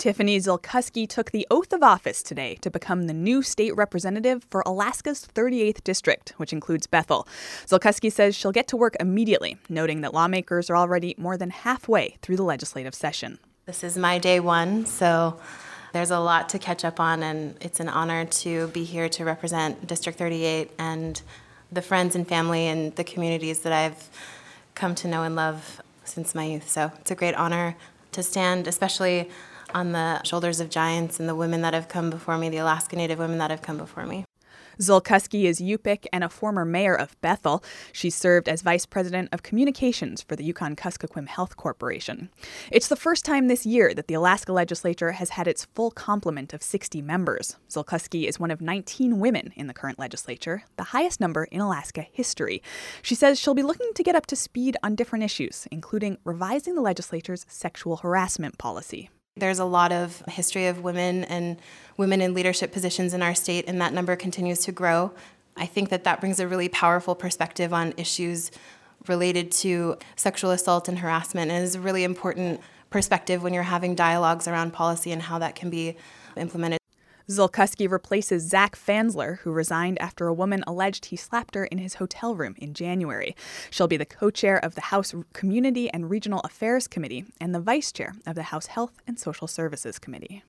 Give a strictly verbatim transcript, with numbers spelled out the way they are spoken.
Tiffany Ziolkowski took the oath of office today to become the new state representative for Alaska's thirty-eighth District, which includes Bethel. Ziolkowski says she'll get to work immediately, noting that lawmakers are already more than halfway through the legislative session. This is my day one, so there's a lot to catch up on, and it's an honor to be here to represent District thirty-eight and the friends and family and the communities that I've come to know and love since my youth. So it's a great honor to stand, especially on the shoulders of giants and the women that have come before me, the Alaska Native women that have come before me. Ziolkowski is Yupik and a former mayor of Bethel. She served as vice president of communications for the Yukon-Kuskokwim Health Corporation. It's the first time this year that the Alaska legislature has had its full complement of sixty members. Ziolkowski is one of nineteen women in the current legislature, the highest number in Alaska history. She says she'll be looking to get up to speed on different issues, including revising the legislature's sexual harassment policy. There's a lot of history of women and women in leadership positions in our state, and that number continues to grow. I think that that brings a really powerful perspective on issues related to sexual assault and harassment, and is a really important perspective when you're having dialogues around policy and how that can be implemented. Ziolkowski replaces Zach Fansler, who resigned after a woman alleged he slapped her in his hotel room in January. She'll be the co-chair of the House Community and Regional Affairs Committee and the vice chair of the House Health and Social Services Committee.